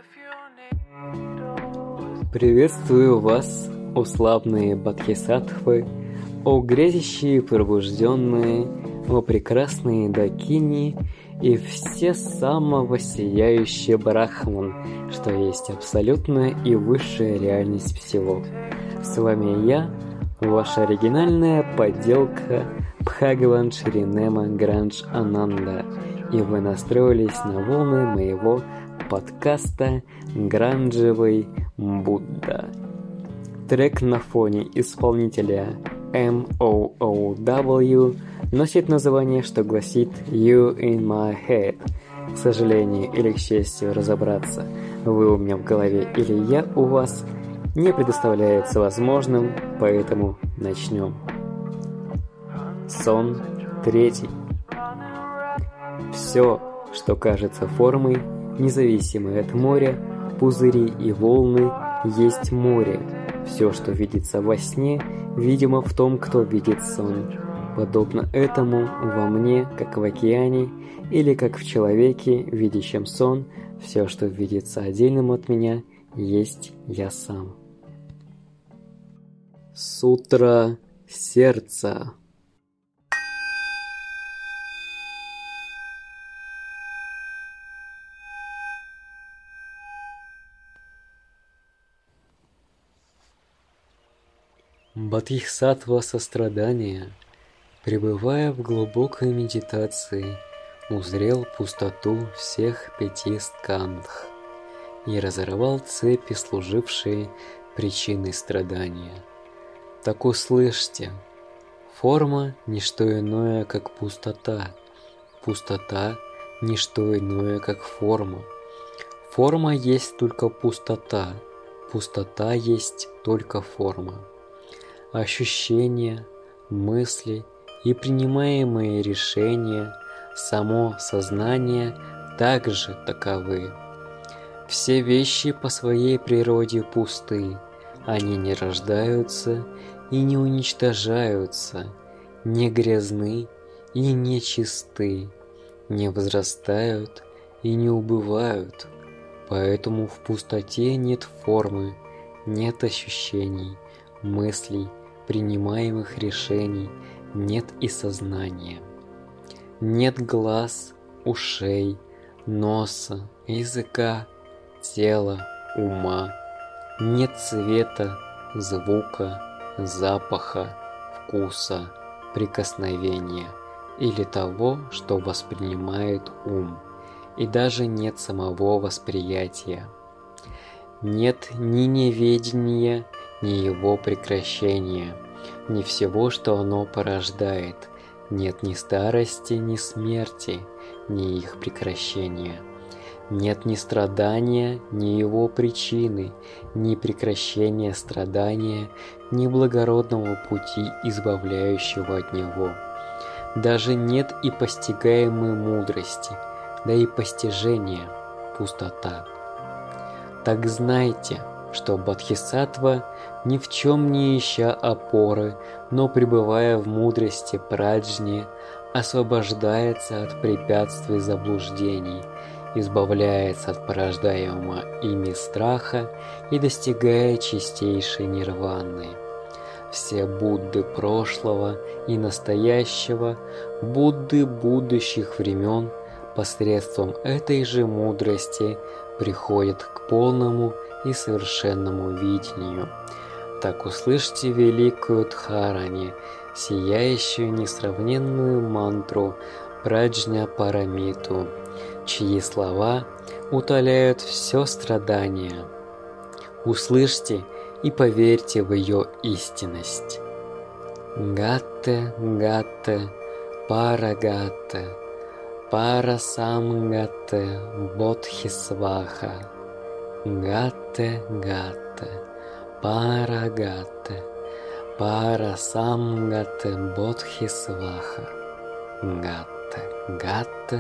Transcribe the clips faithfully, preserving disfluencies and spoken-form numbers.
Приветствую вас, о славные бодхисаттвы, о грезящие пробужденные, о прекрасные дакини и все самого сияющие брахман, что есть абсолютная и высшая реальность всего. С вами я, ваша оригинальная подделка Бхагаван Шринема Грандж Ананда, и вы настроились на волны моего подкаста «Гранджевый Будда». Трек на фоне исполнителя эм о о дабл ю носит название, что гласит «You in my head». К сожалению или к счастью, разобраться, вы у меня в голове или я у вас, не предоставляется возможным, поэтому начнем. Сон третий. Все, что кажется формой, независимо от моря, пузыри и волны, есть море. Все, что видится во сне, видимо в том, кто видит сон. Подобно этому во мне, как в океане, или как в человеке, видящем сон, все, что видится отдельным от меня, есть я сам. Сутра сердца. Бодхисаттва сострадания, пребывая в глубокой медитации, узрел пустоту всех пяти скандх и разорвал цепи, служившие причиной страдания. Так услышьте, форма – ничто иное, как пустота, пустота – ничто иное, как форма. Форма есть только пустота, пустота есть только форма. Ощущения, мысли и принимаемые решения, само сознание также таковы. Все вещи по своей природе пусты, они не рождаются и не уничтожаются, не грязны и не чисты, не возрастают и не убывают, поэтому в пустоте нет формы, нет ощущений, мыслей, принимаемых решений, нет и сознания. Нет глаз, ушей, носа, языка, тела, ума. Нет цвета, звука, запаха, вкуса, прикосновения или того, что воспринимает ум. И даже нет самого восприятия. Нет ни неведения, ни его прекращения, ни всего, что оно порождает. Нет ни старости, ни смерти, ни их прекращения. Нет ни страдания, ни его причины, ни прекращения страдания, ни благородного пути, избавляющего от него. Даже нет и постигаемой мудрости, да и постижения – пустота. Так знайте, что бодхисаттва, ни в чем не ища опоры, но пребывая в мудрости праджни, освобождается от препятствий заблуждений, избавляется от порождаемого ими страха и достигает чистейшей нирваны. Все Будды прошлого и настоящего, Будды будущих времен посредством этой же мудрости приходят к полному и совершенному видению. Так услышьте великую Дхарани, сияющую несравненную мантру Праджня Парамиту, чьи слова утоляют все страдания. Услышьте и поверьте в ее истинность. Гатте, гатте, парагатте, парасамгатте, бодхисваха. Гатте, гатте, парагатте, парасамгатте, бодхисваха. Гатте, гатте,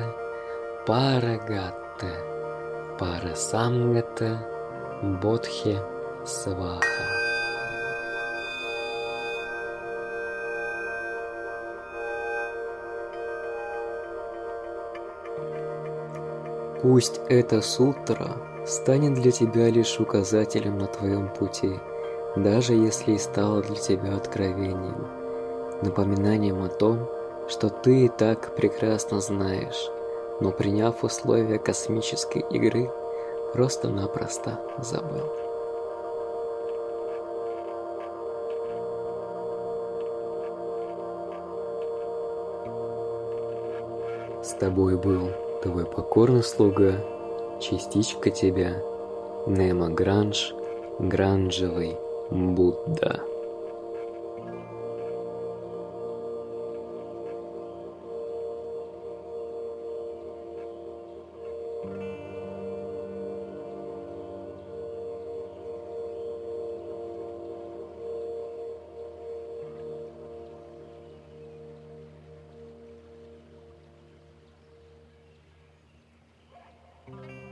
парагатте, парасамгатте, бодхисваха. Пусть эта сутра станет для тебя лишь указателем на твоем пути, даже если и стала для тебя откровением, напоминанием о том, что ты и так прекрасно знаешь, но приняв условия космической игры, просто-напросто забыл. С тобой был твой покорный слуга, частичка тебя, Немо Гранж, Гранжевый Будда. Thank you.